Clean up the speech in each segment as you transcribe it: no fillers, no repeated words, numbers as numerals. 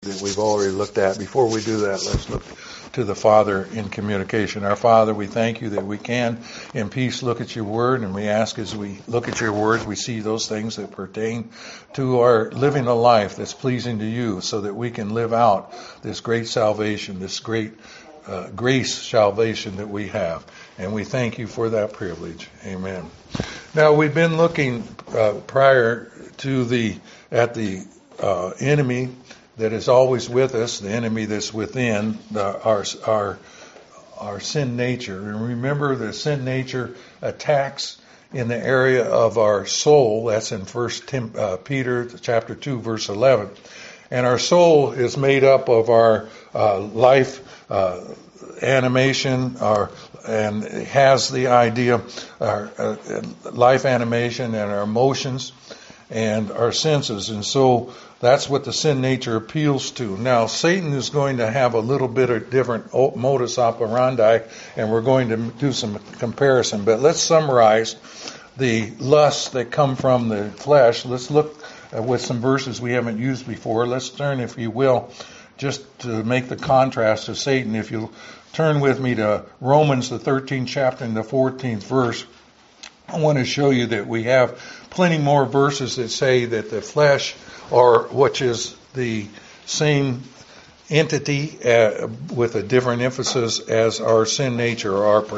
that we've already looked at. Before we do that, let's look to the Father in communication. Our Father, we thank you that we can in peace look at your word, and we ask as we look at your word, we see those things that pertain to our living a life that's pleasing to you, so that we can live out this great salvation, this great grace salvation that we have. And we thank you for that privilege. Amen. Now, we've been looking prior to at the enemy that is always with us, the enemy that's within our sin nature. And remember, the sin nature attacks in the area of our soul. That's in 1 Peter chapter 2, verse 11. And our soul is made up of our life animation, and it has the idea, our life animation and our emotions and our senses. And so that's what the sin nature appeals to. Now, Satan is going to have a little bit of different modus operandi, and we're going to do some comparison. But let's summarize the lusts that come from the flesh. Let's look with some verses we haven't used before. Let's turn, if you will, just to make the contrast to Satan. If you'll turn with me to Romans, the 13th chapter and the 14th verse, I want to show you that we have plenty more verses that say that the flesh, or which is the same entity with a different emphasis as our sin nature, or our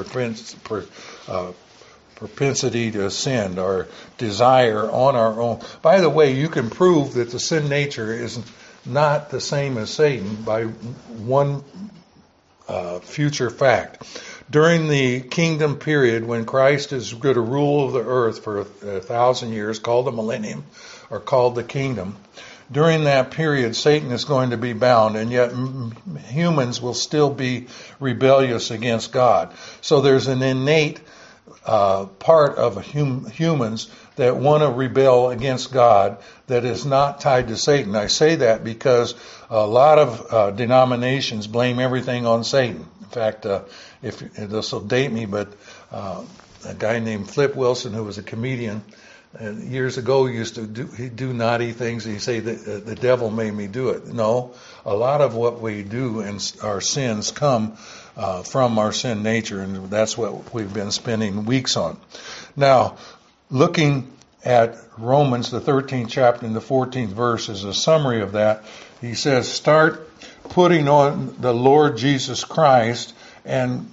propensity to sin, our desire on our own. By the way, you can prove that the sin nature is not the same as Satan by one future fact. During the kingdom period, when Christ is going to rule the earth for 1,000 years, called the millennium, or called the kingdom, during that period, Satan is going to be bound, and yet humans will still be rebellious against God. So there's an innate part of humans that want to rebel against God that is not tied to Satan. I say that because a lot of denominations blame everything on Satan. In fact, if this will date me, but a guy named Flip Wilson, who was a comedian, years ago used to do naughty things, and he'd say that the devil made me do it. No, a lot of what we do and our sins come from our sin nature, and that's what we've been spending weeks on. Now, looking at Romans, the 13th chapter and the 14th verse is a summary of that. He says, start putting on the Lord Jesus Christ and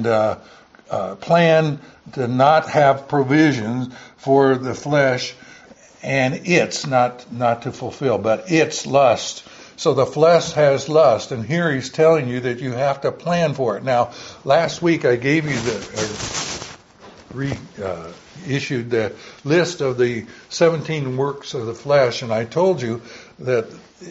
plan to not have provisions for the flesh and its, not to fulfill, but its lust. So the flesh has lust, and here he's telling you that you have to plan for it. Now, last week I gave you issued the list of the 17 works of the flesh, and I told you that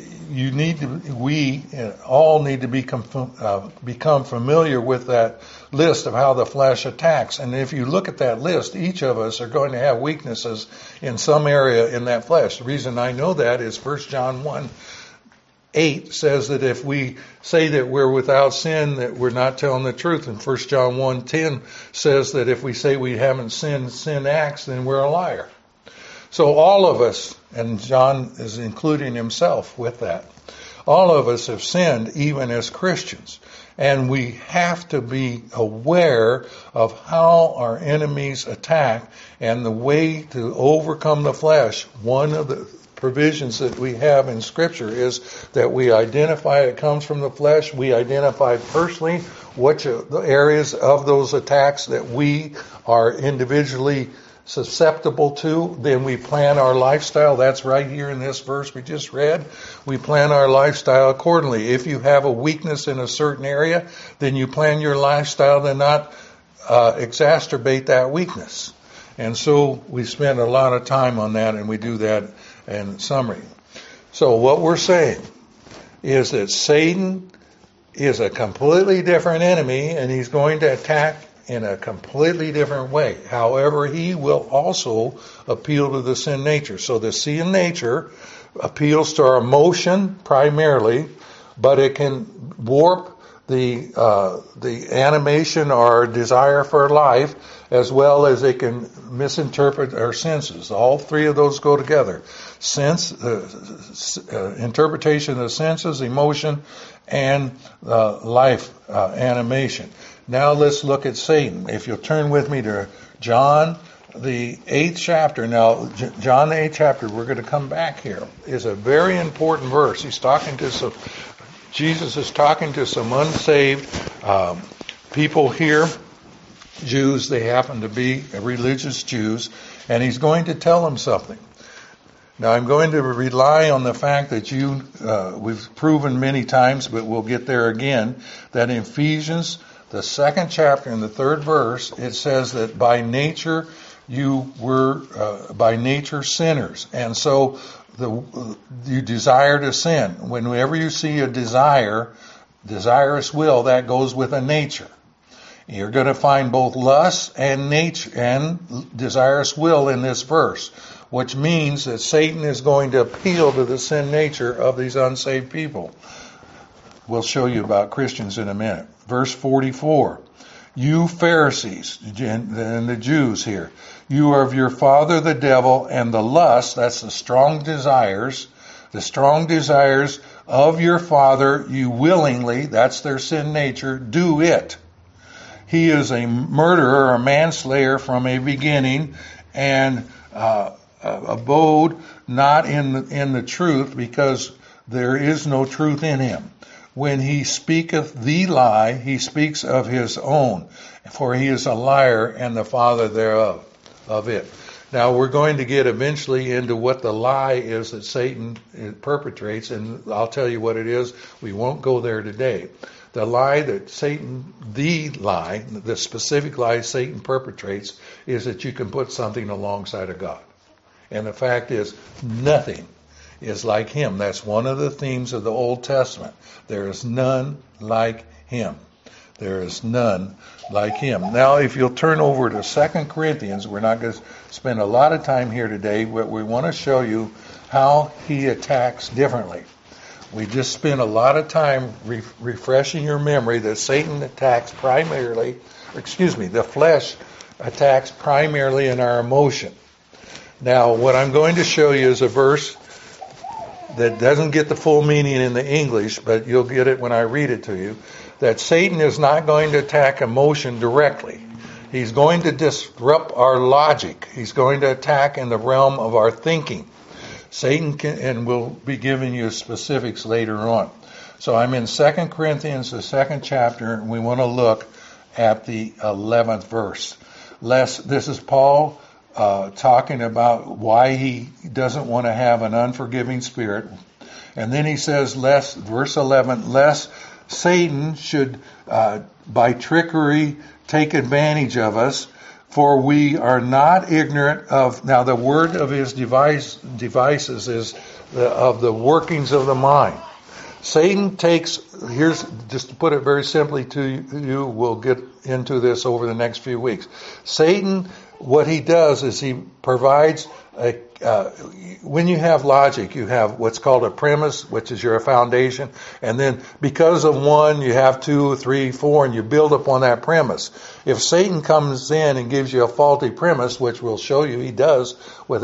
we all need to become familiar with that list of how the flesh attacks. And if you look at that list, each of us are going to have weaknesses in some area in that flesh. The reason I know that is 1 John 1:8 says that if we say that we're without sin, that we're not telling the truth. And 1 John 1:10 says that if we say we haven't sinned, sin acts, then we're a liar. So all of us, and John is including himself with that, all of us have sinned even as Christians. And we have to be aware of how our enemies attack and the way to overcome the flesh. One of the provisions that we have in Scripture is that we identify it comes from the flesh. We identify personally which are the areas of those attacks that we are individually susceptible to. Then we plan our lifestyle. That's right here in this verse we just read. We plan our lifestyle accordingly. If you have a weakness in a certain area, then you plan your lifestyle to not exacerbate that weakness. And so we spend a lot of time on that, and we do that in summary. So what we're saying is that Satan is a completely different enemy, and he's going to attack in a completely different way. However, he will also appeal to the sin nature. So the sin nature appeals to our emotion primarily, but it can warp the animation or desire for life, as well as they can misinterpret our senses. All three of those go together. Sense, interpretation of the senses, emotion, and life animation. Now let's look at Satan. If you'll turn with me to John, the 8th chapter. Now, John the 8th chapter, we're going to come back here, is a very important verse. Jesus is talking to some unsaved people here, Jews. They happen to be religious Jews, and he's going to tell them something. Now, I'm going to rely on the fact that we've proven many times, but we'll get there again, that in Ephesians, the 2nd chapter and the 3rd verse, it says that by nature you were by nature sinners, and so you desire to sin. Whenever you see a desirous will, that goes with a nature. You're going to find both lust and nature and desirous will in this verse, which means that Satan is going to appeal to the sin nature of these unsaved people. We'll show you about Christians in a minute. Verse 44. You Pharisees, and the Jews here, you are of your father the devil, and the lust, that's the strong desires of your father, you willingly, that's their sin nature, do it. He is a murderer, a manslayer from a beginning, and abode not in the truth, because there is no truth in him. When he speaketh the lie, he speaks of his own, for he is a liar and the father thereof, of it. Now we're going to get eventually into what the lie is that Satan perpetrates, and I'll tell you what it is. We won't go there today. The lie that the specific lie Satan perpetrates is that you can put something alongside of God. And the fact is, nothing is like him. That's one of the themes of the Old Testament. There is none like him. There is none like him. Now, if you'll turn over to 2 Corinthians, we're not going to spend a lot of time here today, but we want to show you how he attacks differently. We just spent a lot of time refreshing your memory that Satan attacks the flesh attacks primarily in our emotion. Now, what I'm going to show you is a verse that doesn't get the full meaning in the English, but you'll get it when I read it to you, that Satan is not going to attack emotion directly. He's going to disrupt our logic. He's going to attack in the realm of our thinking. Satan can, and we'll be giving you specifics later on. So I'm in 2 Corinthians, the 2nd chapter, and we want to look at the 11th verse. This is Paul talking about why he doesn't want to have an unforgiving spirit. And then he says, verse 11, lest Satan should, by trickery, take advantage of us, for we are not ignorant of, now the word of his devices is of the workings of the mind. Satan here's, just to put it very simply to you, we'll get into this over the next few weeks. Satan, what he does is he provides when you have logic, you have what's called a premise, which is your foundation, and then because of one, you have 2, 3, 4, and you build upon that premise. If Satan comes in and gives you a faulty premise, which we'll show you he does with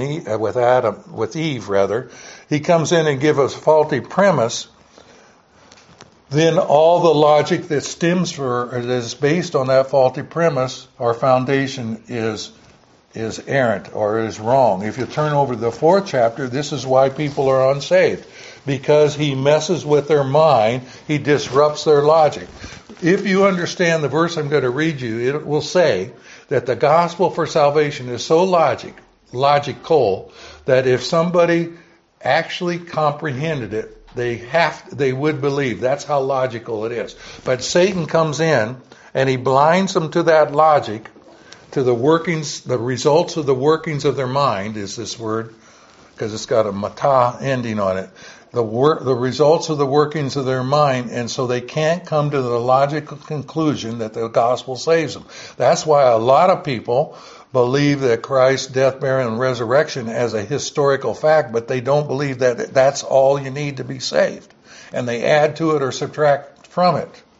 Eve, he comes in and gives us a faulty premise, then all the logic that that is based on that faulty premise, our foundation is errant or is wrong. If you turn over to the 4th chapter, this is why people are unsaved. Because he messes with their mind, he disrupts their logic. If you understand the verse I'm going to read you, it will say that the gospel for salvation is so logical, that if somebody actually comprehended it, they would believe. That's how logical it is. But Satan comes in and he blinds them to that logic, to the workings, the results of the workings of their mind is this word, because it's got a mata ending on it. The results of the workings of their mind, and so they can't come to the logical conclusion that the gospel saves them. That's why a lot of people believe that Christ's death, burial, and resurrection as a historical fact, but they don't believe that that's all you need to be saved. And they add to it or subtract from it.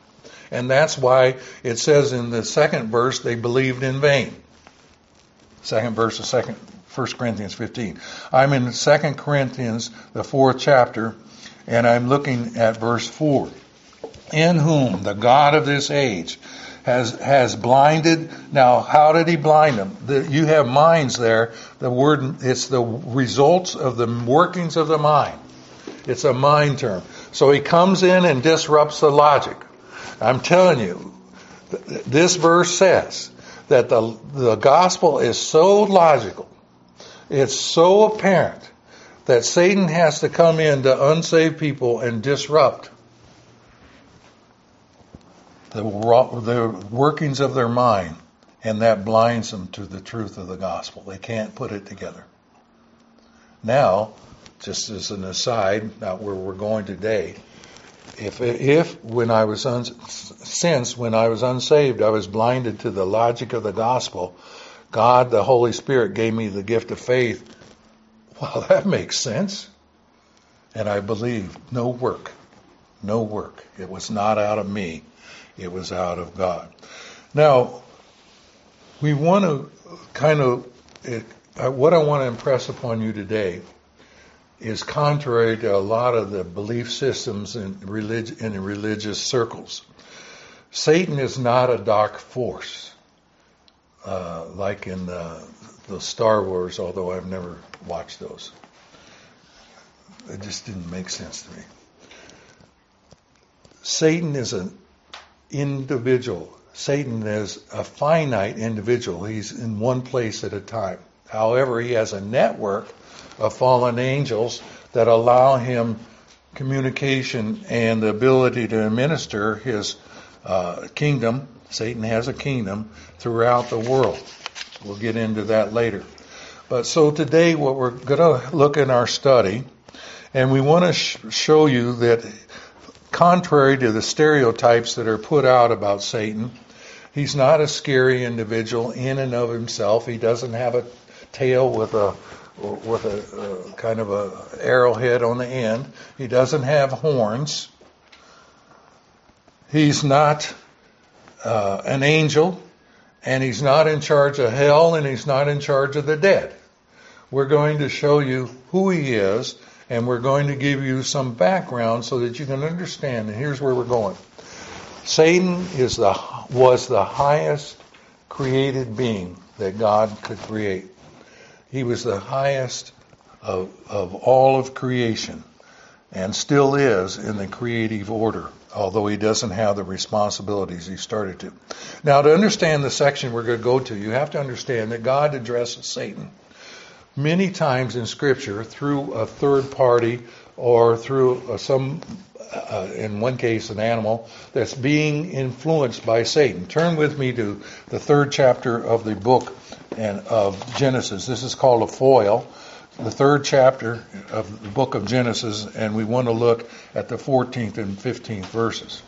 And that's why it says in the second verse they believed in vain. Second verse of 1 Corinthians 15. I'm in 2 Corinthians, the 4th chapter, and I'm looking at verse 4. In whom the God of this age has blinded. Now, how did he blind them? You have minds there. The word, it's the results of the workings of the mind. It's a mind term. So he comes in and disrupts the logic. I'm telling you, this verse says that the gospel is so logical, it's so apparent, that Satan has to come into unsaved people and disrupt the workings of their mind, and that blinds them to the truth of the gospel. They can't put it together. Now, just as an aside, not where we're going today, if when I was when I was unsaved, I was blinded to the logic of the gospel, God, the Holy Spirit, gave me the gift of faith. Well, that makes sense. And I believe no work. It was not out of me. It was out of God. Now, we want to what I want to impress upon you today is contrary to a lot of the belief systems in religious circles. Satan is not a dark force, like in the Star Wars, although I've never watched those. It just didn't make sense to me. Satan is an individual. Satan is a finite individual. He's in one place at a time. However, he has a network of fallen angels that allow him communication and the ability to administer his kingdom. Satan has a kingdom throughout the world. We'll get into that later. But so today what we're going to look in our study, and we want to show you that contrary to the stereotypes that are put out about Satan, he's not a scary individual in and of himself. He doesn't have a tail with a kind of a arrowhead on the end. He doesn't have horns. He's not an angel, and he's not in charge of hell, and he's not in charge of the dead. We're going to show you who he is, and we're going to give you some background so that you can understand. And here's where we're going. Satan was the highest created being that God could create. He was the highest of all of creation, and still is in the creative order, although he doesn't have the responsibilities he started to. Now, to understand the section we're going to go to, you have to understand that God addresses Satan many times in Scripture through a third party or through in one case, an animal that's being influenced by Satan. Turn with me to the 3rd chapter of the book of Genesis. This is called a foil, the 3rd chapter of the book of Genesis, and we want to look at the 14th and 15th verses.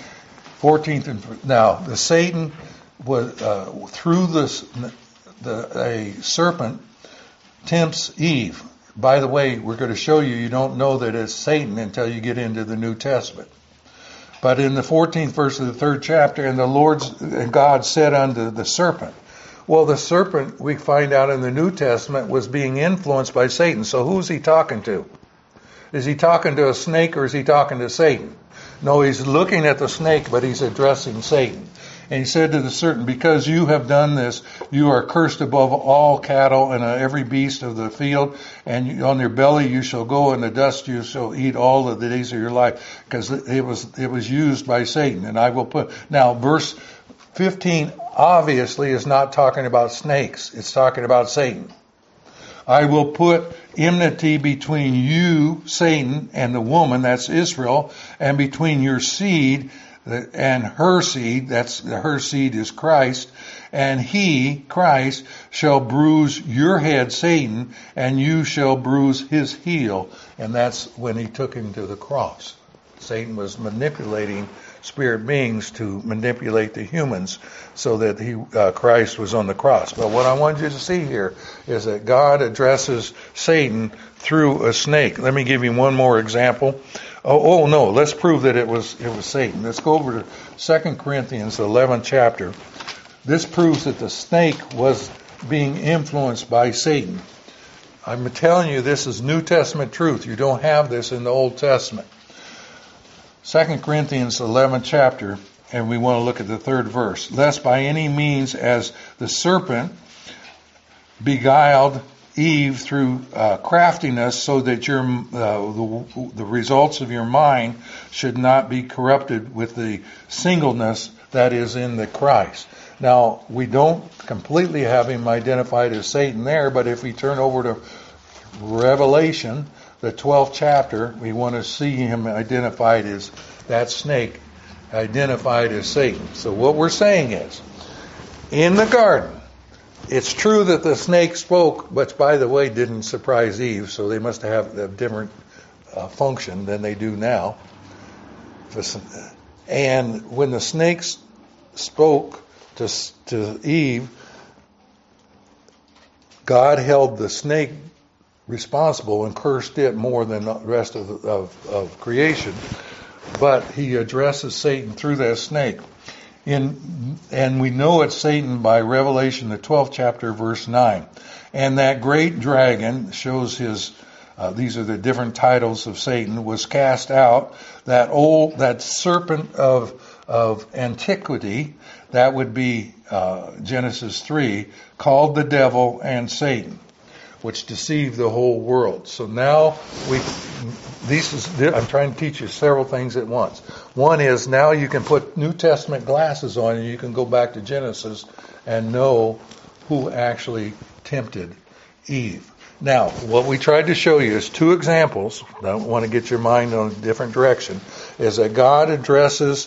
Now, the Satan was through a serpent tempts Eve. By the way, we're going to show you don't know that it's Satan until you get into the New Testament. But in the 14th verse of the 3rd chapter, and God said unto the serpent. Well, the serpent, we find out in the New Testament, was being influenced by Satan. So who's he talking to? Is he talking to a snake or is he talking to Satan? No, he's looking at the snake, but he's addressing Satan. And he said to the serpent, because you have done this, you are cursed above all cattle and every beast of the field, and on your belly you shall go, and the dust you shall eat all of the days of your life. Because it was used by Satan. And I will put... Now, verse 15 obviously is not talking about snakes. It's talking about Satan. I will put enmity between you, Satan, and the woman, that's Israel, and between your seed and her seed, her seed is Christ, and he, Christ, shall bruise your head, Satan, and you shall bruise his heel. And that's when he took him to the cross. Satan was manipulating spirit beings to manipulate the humans so that Christ was on the cross. But what I want you to see here is that God addresses Satan through a snake. Let me give you one more example Oh no, let's prove that it was Satan. Let's go over to 2 Corinthians, the 11th chapter. This proves that the snake was being influenced by Satan. I'm telling you, this is New Testament truth. You don't have this in the Old Testament. 2 Corinthians 11th chapter, and we want to look at the 3rd verse. Lest by any means as the serpent beguiled Eve through craftiness, so that the results of your mind should not be corrupted with the singleness that is in the Christ. Now, we don't completely have him identified as Satan there, but if we turn over to Revelation, the 12th chapter, we want to see him identified as that snake, identified as Satan. So what we're saying is, in the garden, it's true that the snake spoke, but by the way, didn't surprise Eve, so they must have a different function than they do now. And when the snakes spoke to Eve, God held the snake responsible and cursed it more than the rest of creation. But he addresses Satan through that snake. And we know it's Satan by Revelation, the 12th chapter, verse 9. And that great dragon shows his, these are the different titles of Satan, was cast out, that serpent of antiquity, that would be Genesis 3, called the devil and Satan, which deceived the whole world. So now I'm trying to teach you several things at once. One is now you can put New Testament glasses on and you can go back to Genesis and know who actually tempted Eve. Now, what we tried to show you is 2 examples. I don't want to get your mind on a different direction. Is that God addresses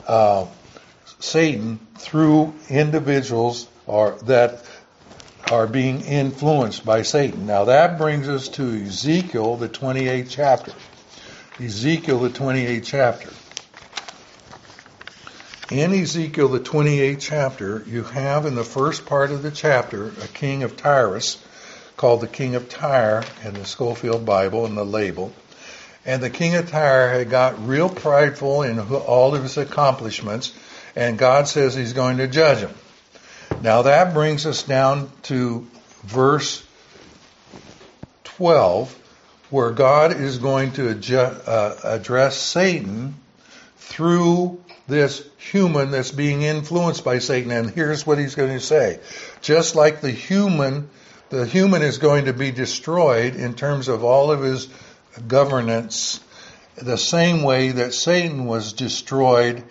Satan through individuals that are being influenced by Satan. Now that brings us to Ezekiel, the 28th chapter. Ezekiel, the 28th chapter. In Ezekiel, the 28th chapter, you have in the first part of the chapter a king of Tyrus called the king of Tyre in the Schofield Bible and the label. And the king of Tyre had got real prideful in all of his accomplishments, and God says he's going to judge him. Now that brings us down to verse 12, where God is going to address Satan through this human that's being influenced by Satan. And here's what he's going to say. Just like the human is going to be destroyed in terms of all of his governance, the same way that Satan was destroyed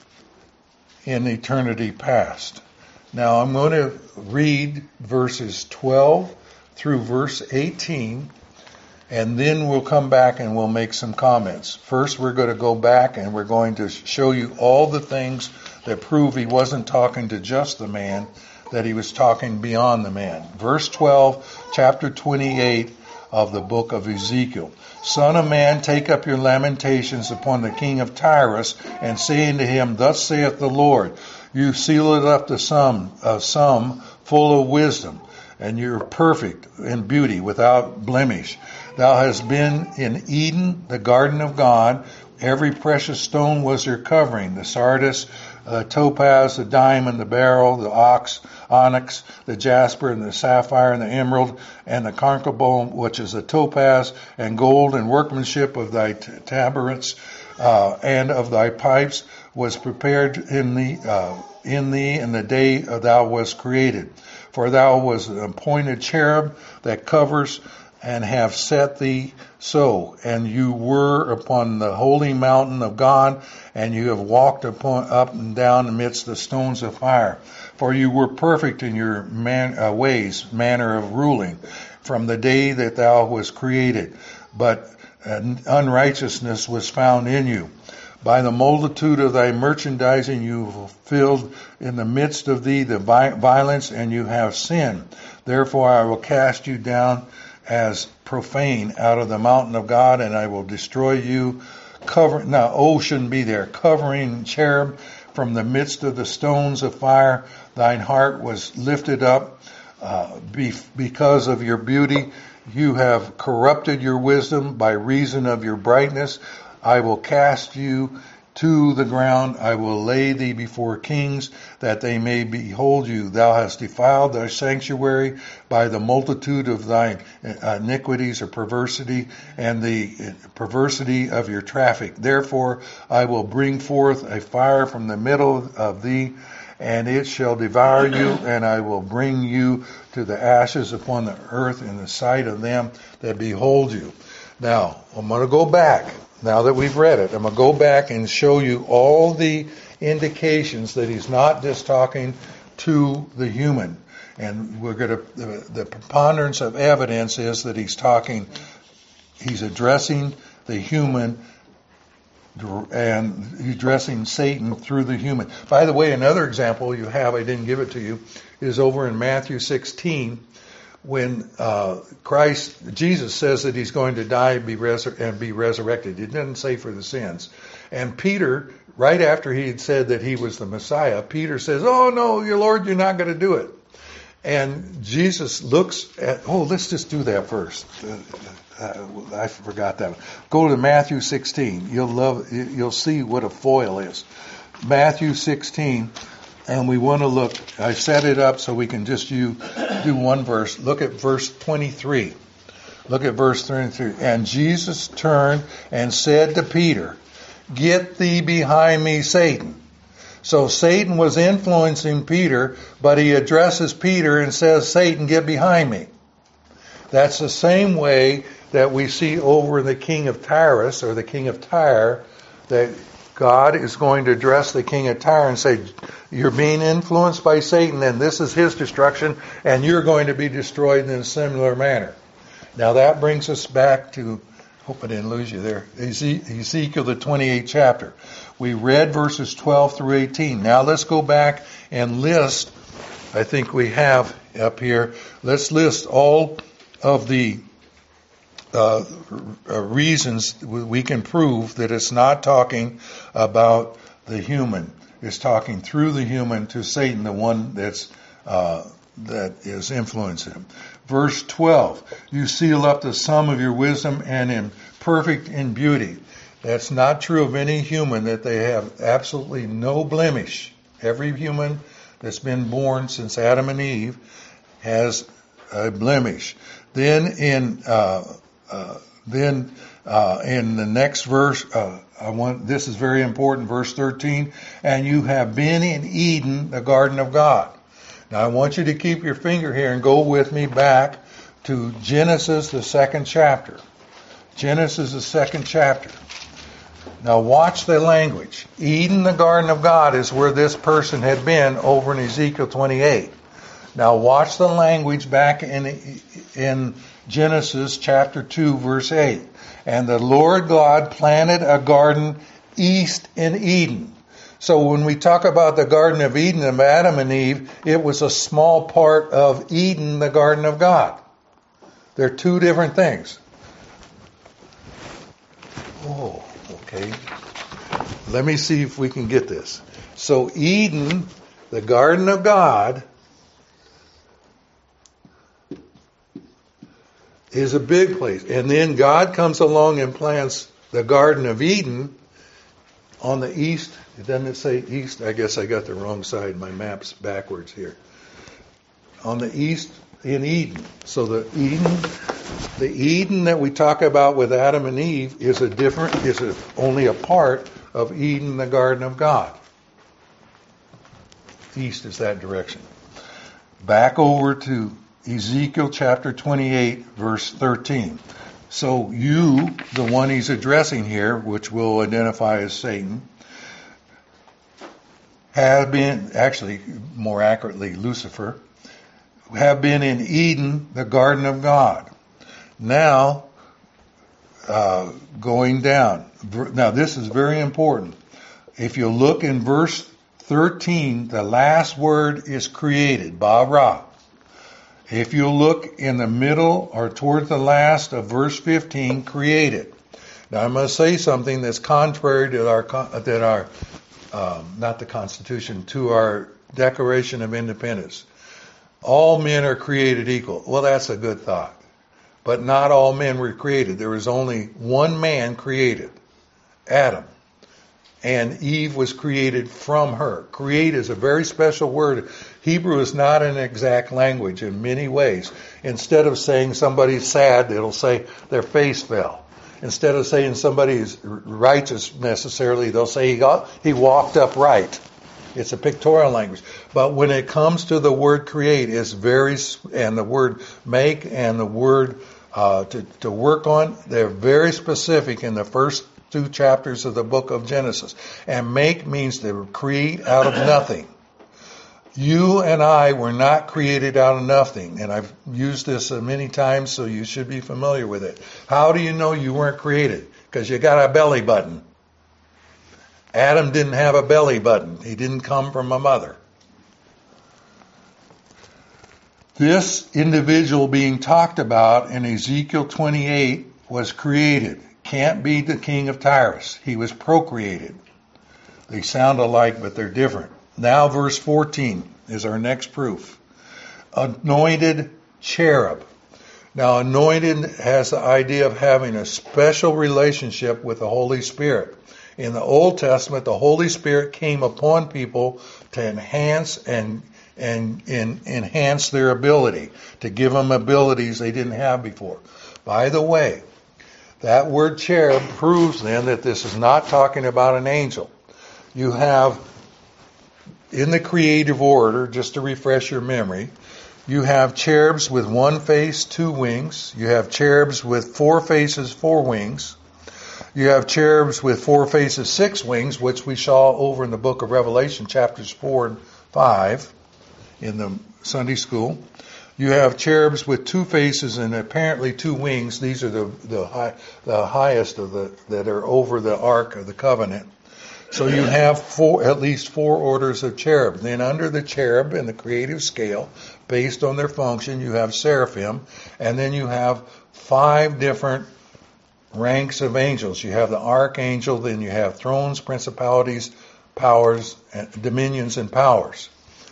in eternity past. Now I'm going to read verses 12 through verse 18, and then we'll come back and we'll make some comments. First, we're going to go back and we're going to show you all the things that prove he wasn't talking to just the man, that he was talking beyond the man. Verse 12, chapter 28 of the book of Ezekiel. Son of man, take up your lamentations upon the king of Tyrus, and say unto him, Thus saith the Lord, you seal it up to some full of wisdom, and you're perfect in beauty, without blemish. Thou hast been in Eden, the garden of God. Every precious stone was your covering, the sardius, topaz, the diamond, the beryl, the onyx, the jasper, and the sapphire, and the emerald, and the carnelian, which is the topaz, and gold, and workmanship of thy tabrets, and of thy pipes, was prepared in thee in the day thou wast created. For thou was an appointed cherub that covers, and have set thee so. And you were upon the holy mountain of God, and you have walked up and down amidst the stones of fire. For you were perfect in your ways, manner of ruling, from the day that thou wast created. But unrighteousness was found in you. By the multitude of thy merchandising you have filled in the midst of thee the violence, and you have sinned. Therefore I will cast you down as profane out of the mountain of God, and I will destroy you. Shouldn't be there. Covering cherub from the midst of the stones of fire, thine heart was lifted up because of your beauty. You have corrupted your wisdom by reason of your brightness. I will cast you to the ground. I will lay thee before kings, that they may behold you. Thou hast defiled thy sanctuary by the multitude of thine iniquities or perversity, and the perversity of your traffic. Therefore I will bring forth a fire from the middle of thee, and it shall devour you, and I will bring you to the ashes upon the earth in the sight of them that behold you. Now, I'm going to go back. Now that we've read it, I'm going to go back and show you all the indications that he's not just talking to the human. And we're going to, the preponderance of evidence is that he's addressing the human, and he's addressing Satan through the human. By the way, another example you have, I didn't give it to you, is over in Matthew 16, when Jesus says that he's going to die and be resurrected. It didn't say for the sins. And Peter, right after he had said that he was the Messiah, Peter says, "Oh no, your Lord, you're not going to do it." And Jesus looks at, let's just do that first. I forgot that. Go to Matthew 16. You'll see what a foil is. Matthew 16. And we want to look, I set it up so we can just do one verse. Look at verse 23. Look at verse 23. And Jesus turned and said to Peter, "Get thee behind me, Satan." So Satan was influencing Peter, but he addresses Peter and says, "Satan, get behind me." That's the same way that we see over the king of Tyrus, or the king of Tyre, that God is going to address the king of Tyre and say, "You're being influenced by Satan, and this is his destruction, and you're going to be destroyed in a similar manner." Now that brings us back to, hope I didn't lose you there, Ezekiel the 28th chapter. We read verses 12 through 18. Now let's go back and list, I think we have up here, let's list all of the reasons we can prove that it's not talking about the human. It's talking through the human to Satan, the one that is influencing him. Verse 12, "You seal up the sum of your wisdom and am perfect in beauty." That's not true of any human, that they have absolutely no blemish. Every human that's been born since Adam and Eve has a blemish. Then in the next verse, this is very important, verse 13, "And you have been in Eden, the garden of God." Now I want you to keep your finger here and go with me back to Genesis, the 2nd chapter. Genesis, the 2nd chapter. Now watch the language. Eden, the garden of God, is where this person had been over in Ezekiel 28. Now watch the language back in Genesis chapter 2, verse 8. "And the Lord God planted a garden east in Eden." So when we talk about the Garden of Eden of Adam and Eve, it was a small part of Eden, the garden of God. They're two different things. Oh, okay. Let me see if we can get this. So Eden, the garden of God, is a big place. And then God comes along and plants the Garden of Eden on the east. Doesn't it say east? I guess I got the wrong side. My map's backwards here. On the east in Eden. So the Eden that we talk about with Adam and Eve is only a part of Eden, the Garden of God. East is that direction. Back over to Ezekiel chapter 28, verse 13. So you, the one he's addressing here, which we'll identify as Satan, have been, actually more accurately Lucifer, have been in Eden, the garden of God. Now, going down. Now this is very important. If you look in verse 13, the last word is created, bara. If you look in the middle or toward the last of verse 15, created. Now I must say something that's contrary to our not the Constitution, to our Declaration of Independence. All men are created equal. Well, that's a good thought. But not all men were created. There was only one man created. Adam. And Eve was created from her. Create is a very special word. Hebrew is not an exact language in many ways. Instead of saying somebody's sad, it'll say their face fell. Instead of saying somebody's righteous necessarily, they'll say he walked upright. It's a pictorial language. But when it comes to the word create, it's and the word make and the word to work on, they're very specific in the first 2 chapters of the book of Genesis. And make means to create out of nothing. You and I were not created out of nothing. And I've used this many times, so you should be familiar with it. How do you know you weren't created? Because you got a belly button. Adam didn't have a belly button. He didn't come from a mother. This individual being talked about in Ezekiel 28 was created. Can't be the king of Tyrus. He was procreated. They sound alike, but they're different. Now verse 14 is our next proof. Anointed cherub. Now anointed has the idea of having a special relationship with the Holy Spirit. In the Old Testament, the Holy Spirit came upon people to enhance and enhance their ability, to give them abilities they didn't have before. By the way, that word cherub proves then that this is not talking about an angel. You have, in the creative order, just to refresh your memory, you have cherubs with 1 face, 2 wings. You have cherubs with 4 faces, 4 wings. You have cherubs with 4 faces, 6 wings, which we saw over in the book of Revelation, chapters 4 and 5 in the Sunday school. You have cherubs with 2 faces and apparently 2 wings. These are the highest of that are over the Ark of the Covenant. So you have at least 4 orders of cherub. Then under the cherub in the creative scale, based on their function, you have seraphim, and then you have 5 different ranks of angels. You have the archangel, then you have thrones, principalities, powers, dominions, and powers.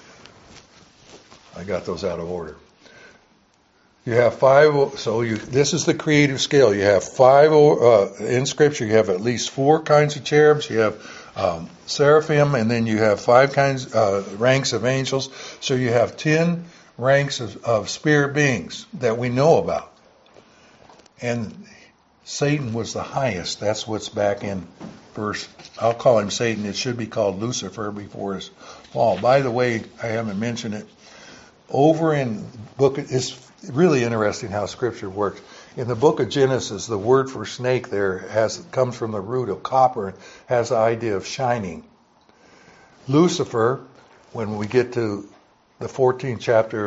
I got those out of order. You have 5, this is the creative scale. You have 5, in Scripture, you have at least 4 kinds of cherubs. You have seraphim, and then you have 5 ranks of angels. So you have 10 ranks of spirit beings that we know about. And Satan was the highest. That's what's back in I'll call him Satan. It should be called Lucifer before his fall. By the way, I haven't mentioned it. Over in it's really interesting how Scripture works. In the book of Genesis, the word for snake there comes from the root of copper and has the idea of shining. Lucifer, when we get to the 14th chapter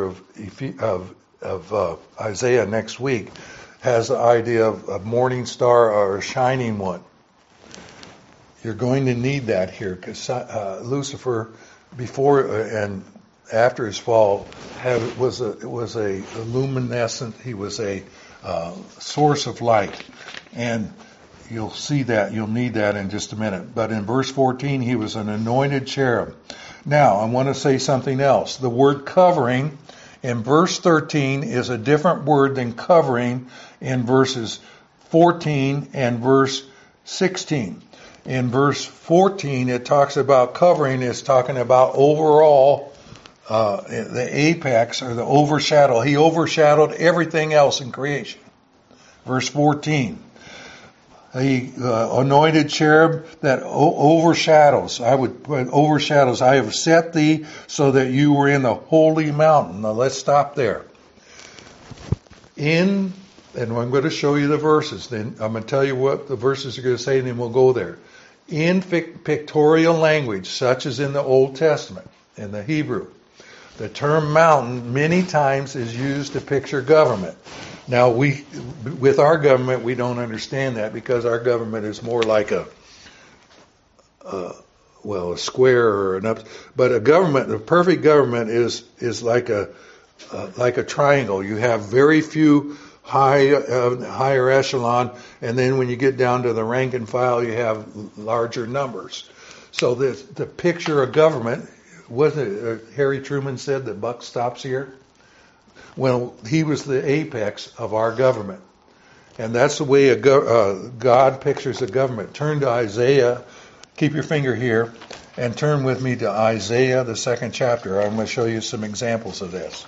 of Isaiah next week, has the idea of a morning star or a shining one. You're going to need that here because Lucifer, before and after his fall, was a luminescent. He was a source of light, and you'll see that. You'll need that in just a minute. But in verse 14, he was an anointed cherub. Now, I want to say something else. The word covering in verse 13 is a different word than covering in verses 14 and verse 16. In verse 14, it talks about covering. It's talking about overall. The apex or the overshadow. He overshadowed everything else in creation. Verse 14. The anointed cherub that overshadows. I would put overshadows. I have set thee so that you were in the holy mountain. Now let's stop there. And I'm going to show you the verses. Then I'm going to tell you what the verses are going to say, and then we'll go there. In pictorial language, such as in the Old Testament, in the Hebrew, the term mountain many times is used to picture government. Now, with our government, we don't understand that because our government is more like a square or an up. But a perfect government is like a triangle. You have very few higher echelon, and then when you get down to the rank and file, you have larger numbers. So the picture of government. Harry Truman said the buck stops here? Well, he was the apex of our government. And that's the way God pictures a government. Turn to Isaiah. Keep your finger here and turn with me to Isaiah, the 2nd chapter. I'm going to show you some examples of this.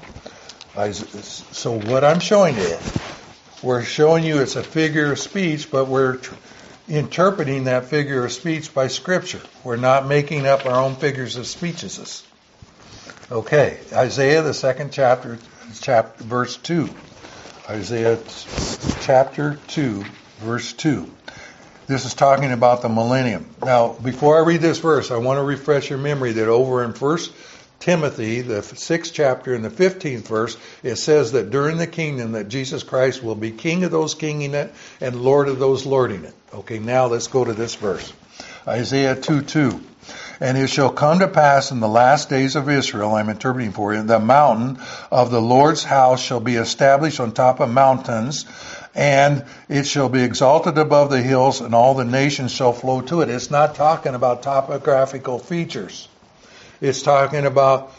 So what I'm showing you, we're showing you it's a figure of speech, but we're interpreting that figure of speech by Scripture. We're not making up our own figures of speeches. Okay, Isaiah, the 2nd chapter, verse 2. Isaiah chapter 2, verse 2. This is talking about the millennium. Now, before I read this verse, I want to refresh your memory that over in 1 Timothy, the 6th chapter and the 15th verse, it says that during the kingdom that Jesus Christ will be king of those kinging it and Lord of those lording it. Okay, now let's go to this verse. Isaiah 2:2. And it shall come to pass in the last days of Israel, I'm interpreting for you, the mountain of the Lord's house shall be established on top of mountains, and it shall be exalted above the hills, and all the nations shall flow to it. It's not talking about topographical features. It's talking about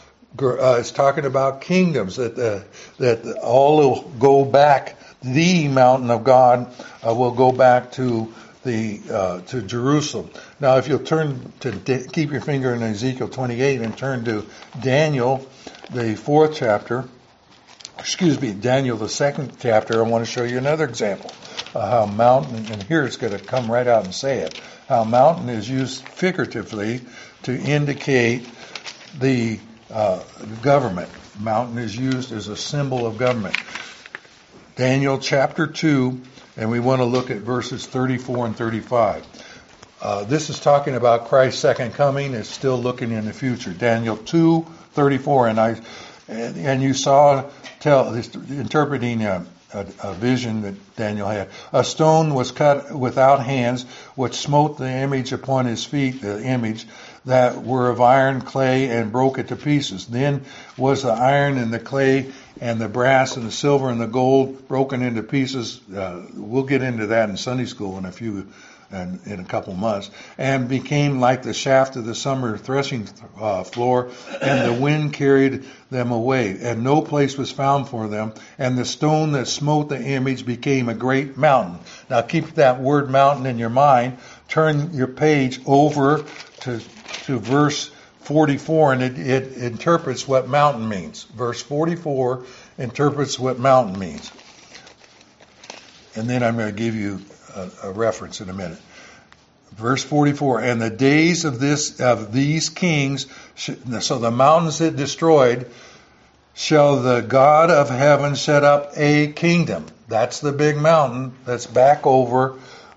kingdoms that all will go back. The mountain of God will go back to to Jerusalem. Now, if you'll turn to keep your finger in Ezekiel 28 and turn to Daniel, the 4th chapter. Daniel, the 2nd chapter. I want to show you another example of how mountain, and here it's going to come right out and say it. How mountain is used figuratively to indicate the government. Mountain is used as a symbol of government. Daniel chapter 2, and we want to look at verses 34 and 35. This is talking about Christ's second coming. It's still looking in the future. Daniel 2:34, and you saw interpreting a vision that Daniel had. A stone was cut without hands, which smote the image upon his feet, the image that were of iron, clay, and broke it to pieces. Then was the iron and the clay and the brass and the silver and the gold broken into pieces. We'll get into that in Sunday school in a couple months. And became like the shaft of the summer threshing floor, and the wind carried them away, and no place was found for them. And the stone that smote the image became a great mountain. Now keep that word mountain in your mind. Turn your page over to verse 44, and it interprets what mountain means. Verse 44 interprets what mountain means. And then I'm going to give you a reference in a minute. Verse 44, and the days of these kings, so the mountains it destroyed, shall the God of heaven set up a kingdom. That's the big mountain that's back over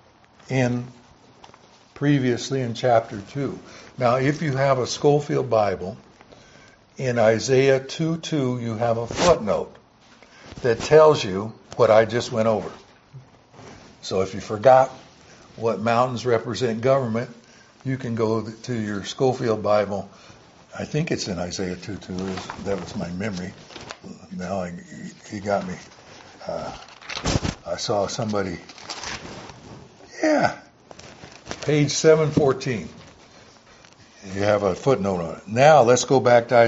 previously in chapter 2. Now, if you have a Schofield Bible, in Isaiah 2:2, you have a footnote that tells you what I just went over. So if you forgot what mountains represent government, you can go to your Schofield Bible. I think it's in Isaiah 2:2. That was my memory. Now he got me. I saw somebody. Yeah. Page 714. You have a footnote on it. Now let's go back to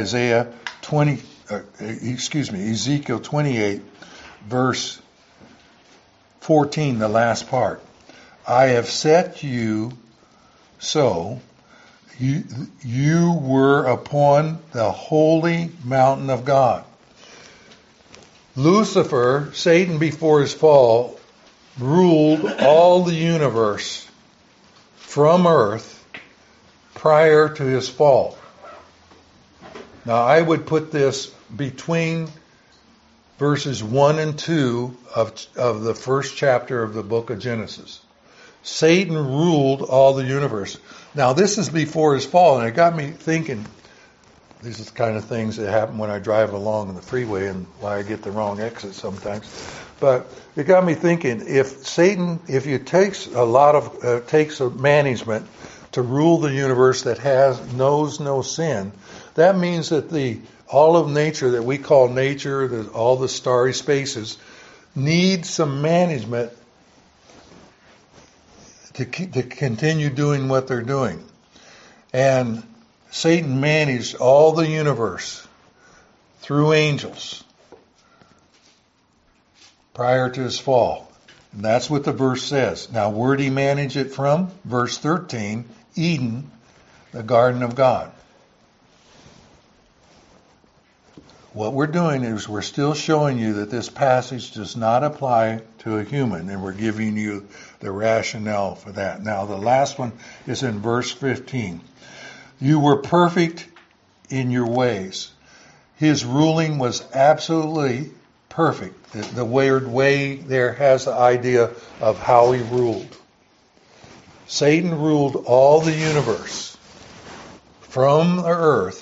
Ezekiel 28, verse 14, the last part. I have set you so you were upon the holy mountain of God. Lucifer, Satan before his fall, ruled all the universe from earth prior to his fall. Now I would put this between verses 1 and 2 of the first chapter of the book of Genesis. Satan ruled all the universe. Now this is before his fall, and it got me thinking, these are the kind of things that happen when I drive along the freeway and why I get the wrong exit sometimes. But it got me thinking, if you takes a management to rule the universe that knows no sin, that means that all of nature that we call nature, all the starry spaces, need some management to continue doing what they're doing. And Satan managed all the universe through angels prior to his fall. And that's what the verse says. Now, where'd he manage it from? Verse 13, Eden, the garden of God. What we're doing is we're still showing you that this passage does not apply to a human, and we're giving you the rationale for that. Now, the last one is in verse 15. You were perfect in your ways. His ruling was absolutely perfect. The word way there has the idea of how he ruled. Satan ruled all the universe from the earth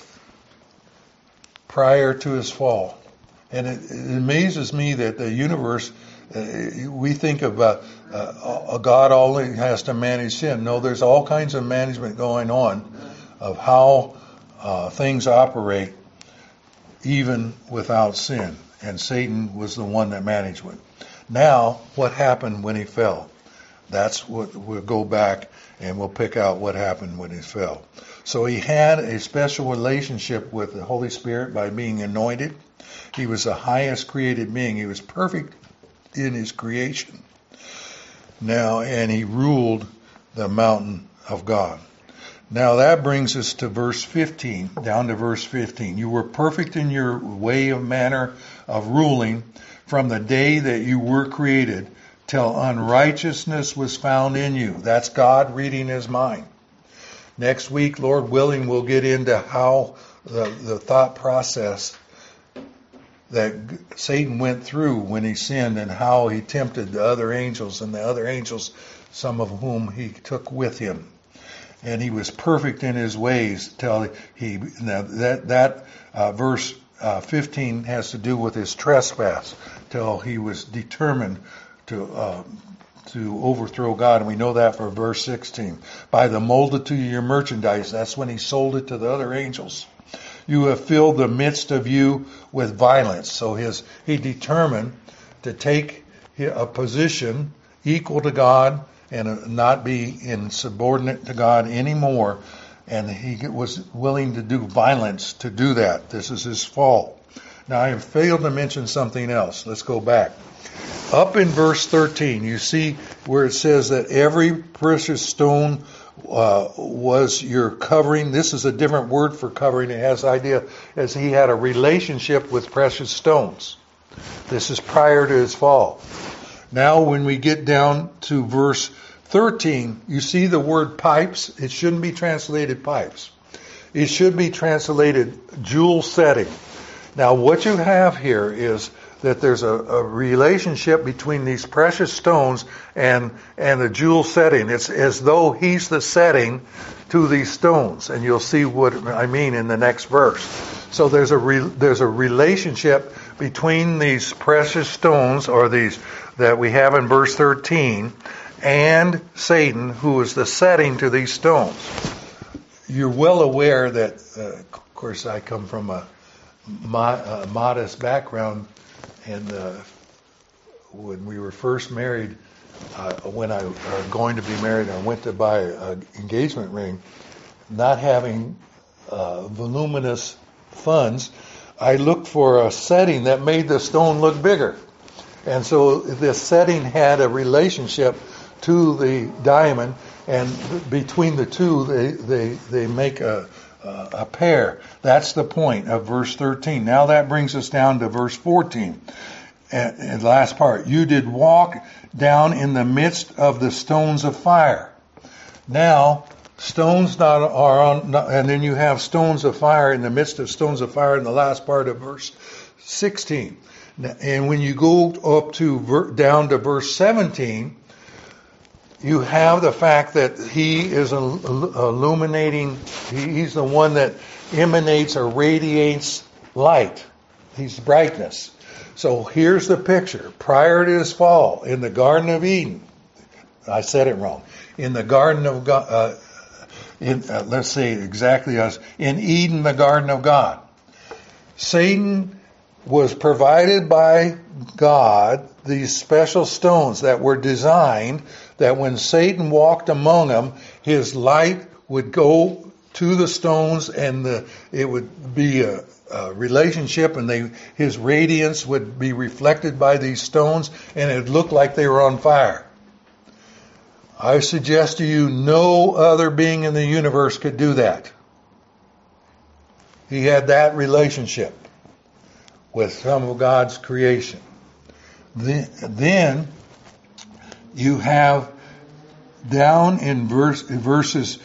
prior to his fall. And it amazes me that the universe, we think about God only has to manage sin. No, there's all kinds of management going on of how things operate even without sin. And Satan was the one that managed it. Now, what happened when he fell? That's what we'll go back and we'll pick out what happened when he fell. So he had a special relationship with the Holy Spirit by being anointed. He was the highest created being. He was perfect in his creation. Now, and he ruled the mountain of God. Now that brings us to verse 15, down to verse 15. You were perfect in your way of manner of ruling from the day that you were created till unrighteousness was found in you. That's God reading his mind. Next week, Lord willing, we'll get into how the thought process that Satan went through when he sinned and how he tempted the other angels, and the other angels, some of whom he took with him. And he was perfect in his ways till he. Now that verse 15 has to do with his trespass, till he was determined to overthrow God, and we know that for verse 16. By the multitude of your merchandise, that's when he sold it to the other angels. You have filled the midst of you with violence. So he determined to take a position equal to God and not be insubordinate to God anymore. And he was willing to do violence to do that. This is his fall. Now I have failed to mention something else. Let's go back. Up in verse 13, you see where it says that every precious stone was your covering. This is a different word for covering. It has the idea as he had a relationship with precious stones. This is prior to his fall. Now when we get down to verse 13, you see the word pipes. It shouldn't be translated pipes. It should be translated jewel setting. Now what you have here is that there's a relationship between these precious stones and the jewel setting. It's as though he's the setting to these stones, and you'll see what I mean in the next verse. So there's a relationship between these precious stones, or these that we have in verse 13, and Satan, who is the setting to these stones. You're well aware that, of course, I come from a modest background. And when we were first married, when I was going to be married, I went to buy an engagement ring. Not having voluminous funds, I looked for a setting that made the stone look bigger. And so this setting had a relationship to the diamond, and between the two, they make a pair. That's the point of verse 13. Now that brings us down to verse 14. And the last part. You did walk down in the midst of the stones of fire. Now, stones are on, and then you have stones of fire in the midst of stones of fire in the last part of verse 16. And when you go up to down to verse 17, you have the fact that he is illuminating, he's the one that emanates or radiates light. He's brightness. So here's the picture. Prior to his fall, in the Garden of Eden, I said it wrong, in the Garden of God, let's say exactly as, in Eden, the Garden of God, Satan was provided by God these special stones that were designed that when Satan walked among them, his light would go to the stones, and it would be a relationship, and his radiance would be reflected by these stones, and it looked like they were on fire. I suggest to you, no other being in the universe could do that. He had that relationship with some of God's creation. Then you have down in verses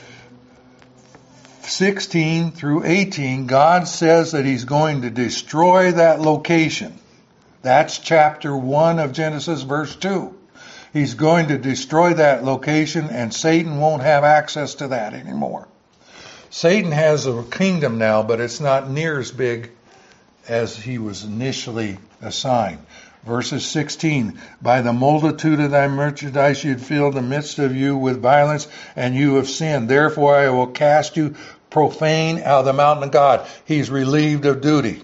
16 through 18, God says that he's going to destroy that location. That's chapter 1 of Genesis, verse 2. He's going to destroy that location, and Satan won't have access to that anymore. Satan has a kingdom now, but it's not near as big as he was initially assigned. Verses 16, by the multitude of thy merchandise you'd fill the midst of you with violence, and you have sinned. Therefore I will cast you profane out of the mountain of God. He's relieved of duty.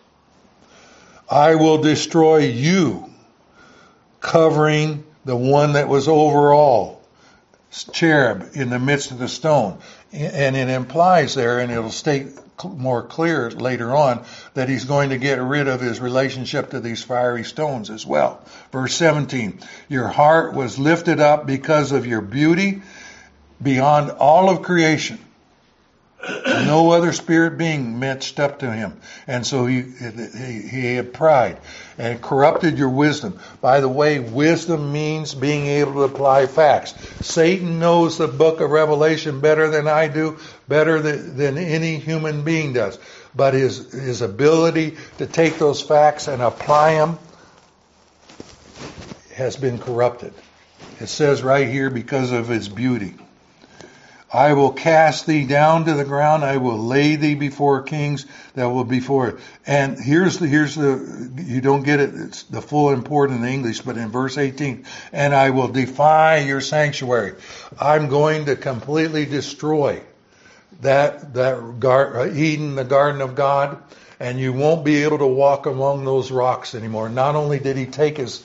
I will destroy you, covering the one that was over all, cherub in the midst of the stone. And it implies there, and it'll state more clear later on, that he's going to get rid of his relationship to these fiery stones as well. Verse 17, your heart was lifted up because of your beauty beyond all of creation. No other spirit being matched up to him. And so he had pride and corrupted your wisdom. By the way, wisdom means being able to apply facts. Satan knows the book of Revelation better than I do, better than any human being does. But his ability to take those facts and apply them has been corrupted. It says right here, because of his beauty. I will cast thee down to the ground. I will lay thee before kings that will be before it. And here's the, you don't get it, it's the full import in English, but in verse 18, and I will defy your sanctuary. I'm going to completely destroy that Eden, the garden of God, and you won't be able to walk among those rocks anymore. Not only did he take his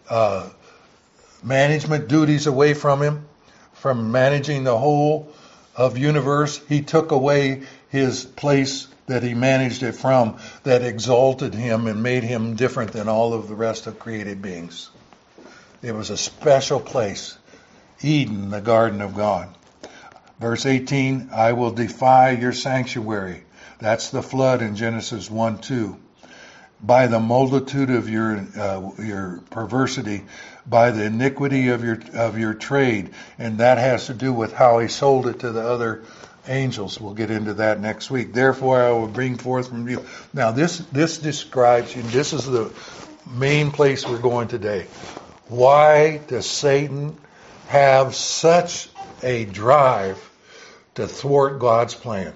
management duties away from him, from managing the whole of universe, he took away his place that he managed it from, that exalted him and made him different than all of the rest of created beings. It was a special place, Eden, the garden of God. Verse 18, I will defy your sanctuary. That's the flood in Genesis 1:2. By the multitude of your perversity, by the iniquity of your trade, and that has to do with how he sold it to the other angels. We'll get into that next week. Therefore, I will bring forth from you. Now, this describes you. This is the main place we're going today. Why does Satan have such a drive to thwart God's plan?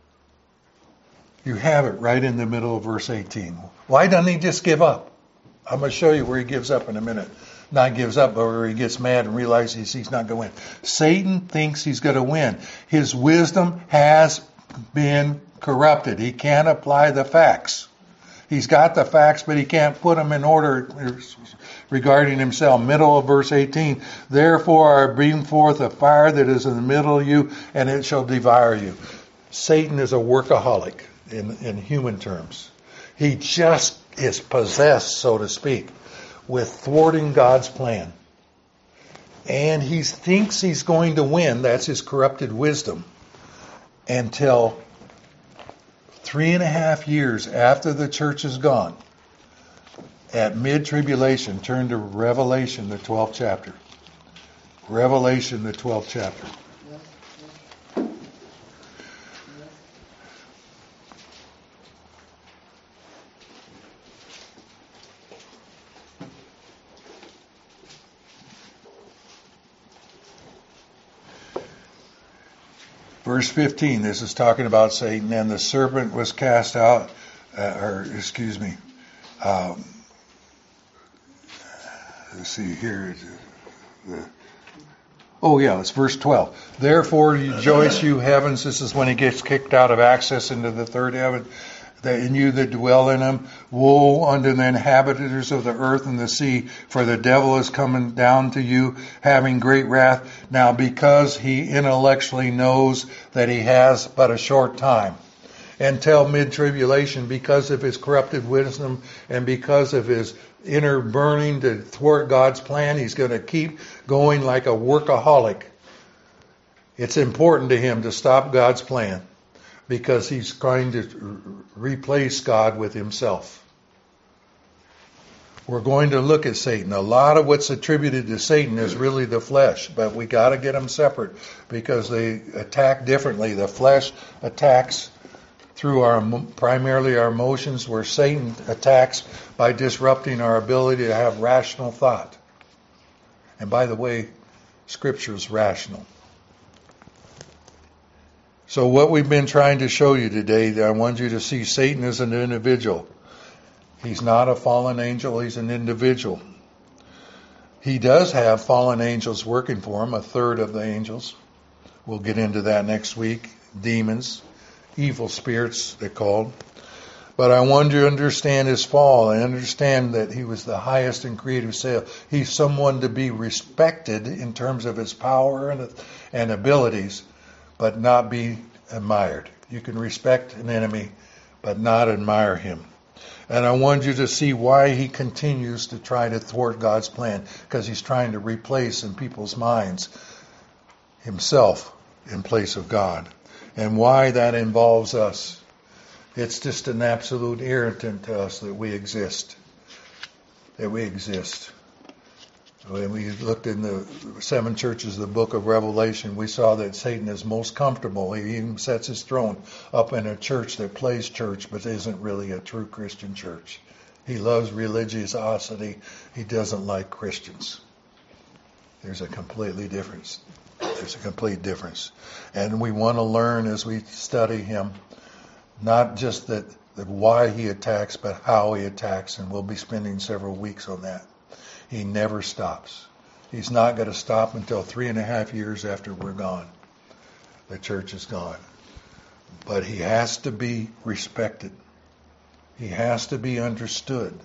You have it right in the middle of verse 18. Why doesn't he just give up? I'm going to show you where he gives up in a minute. Not gives up, but where he gets mad and realizes he's not going to win. Satan thinks he's going to win. His wisdom has been corrupted. He can't apply the facts. He's got the facts, but he can't put them in order regarding himself. Middle of verse 18. Therefore I bring forth a fire that is in the middle of you, and it shall devour you. Satan is a workaholic in human terms. He just is possessed, so to speak, with thwarting God's plan. And he thinks he's going to win, that's his corrupted wisdom, until 3.5 years after the church is gone, at mid-tribulation. Turn to Revelation, the 12th chapter. Revelation, the 12th chapter. Verse 15, this is talking about Satan, and the serpent was cast out, let's see here. It's verse 12. Therefore rejoice, you heavens. This is when he gets kicked out of access into the third heaven. and you that dwell in them. Woe unto the inhabitants of the earth and the sea, for the devil is coming down to you, having great wrath. Now, because he intellectually knows that he has but a short time, until mid-tribulation, because of his corrupted wisdom and because of his inner burning to thwart God's plan, he's going to keep going like a workaholic. It's important to him to stop God's plan, because he's trying to replace God with himself. We're going to look at Satan. A lot of what's attributed to Satan is really the flesh, but we got to get them separate because they attack differently. The flesh attacks through primarily our emotions, where Satan attacks by disrupting our ability to have rational thought. And by the way, Scripture is rational. So what we've been trying to show you today, I want you to see Satan as an individual. He's not a fallen angel, he's an individual. He does have fallen angels working for him, a third of the angels. We'll get into that next week. Demons, evil spirits, they're called. But I want you to understand his fall and understand that he was the highest in creative self. He's someone to be respected in terms of his power and abilities, but not be admired. You can respect an enemy, but not admire him. And I want you to see why he continues to try to thwart God's plan, because he's trying to replace in people's minds himself in place of God. And why that involves us. It's just an absolute irritant to us that we exist. That we exist. When we looked in the 7 churches of the book of Revelation, we saw that Satan is most comfortable. He even sets his throne up in a church that plays church but isn't really a true Christian church. He loves religiosity. He doesn't like Christians. There's a complete difference. And we want to learn as we study him, not just that why he attacks, but how he attacks. And we'll be spending several weeks on that. He never stops. He's not going to stop until 3.5 years after we're gone. The church is gone. But he has to be respected. He has to be understood.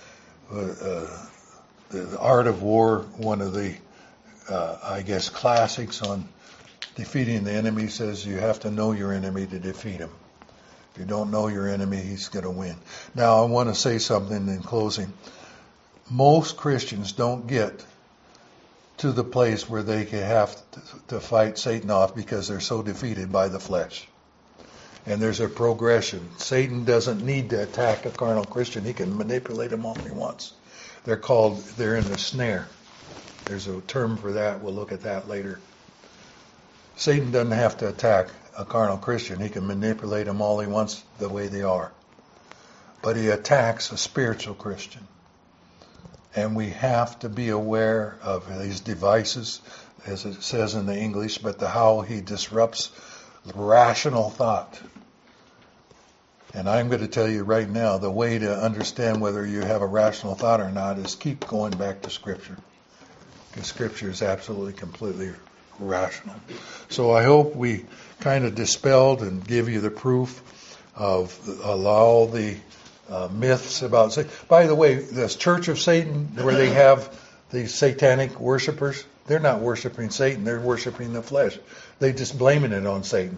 The Art of War, one of the, classics on defeating the enemy, says you have to know your enemy to defeat him. If you don't know your enemy, he's going to win. Now, I want to say something in closing. Most Christians don't get to the place where they can have to fight Satan off because they're so defeated by the flesh. And there's a progression. Satan doesn't need to attack a carnal Christian. He can manipulate them all he wants. They're in the snare. There's a term for that. We'll look at that later. Satan doesn't have to attack a carnal Christian. He can manipulate them all he wants the way they are. But he attacks a spiritual Christian. And we have to be aware of his devices, as it says in the English, but how he disrupts rational thought. And I'm going to tell you right now, the way to understand whether you have a rational thought or not is keep going back to Scripture. Because Scripture is absolutely, completely rational. So I hope we kind of dispelled and give you the proof of all the myths about Satan. By the way, this Church of Satan, where they have these satanic worshipers, they're not worshiping Satan, they're worshiping the flesh. They're just blaming it on Satan.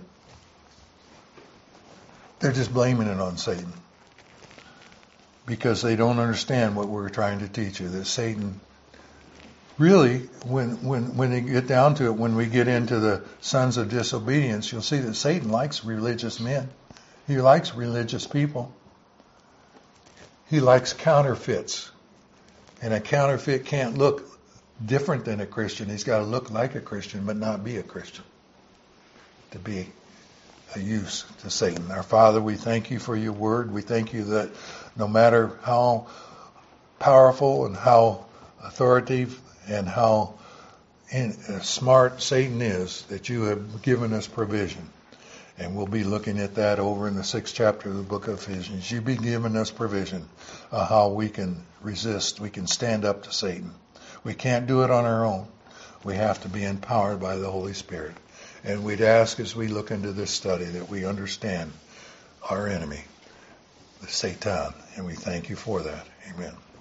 They're just blaming it on Satan. Because they don't understand what we're trying to teach you, that Satan really, when you get down to it, when we get into the sons of disobedience, you'll see that Satan likes religious men. He likes religious people. He likes counterfeits. And a counterfeit can't look different than a Christian. He's got to look like a Christian, but not be a Christian. To be a use to Satan. Our Father, we thank you for your word. We thank you that no matter how powerful and how authoritative and how smart Satan is, that you have given us provision. And we'll be looking at that over in the 6th chapter of the book of Ephesians. You've been giving us provision of how we can resist, we can stand up to Satan. We can't do it on our own. We have to be empowered by the Holy Spirit. And we'd ask as we look into this study that we understand our enemy, Satan. And we thank you for that. Amen.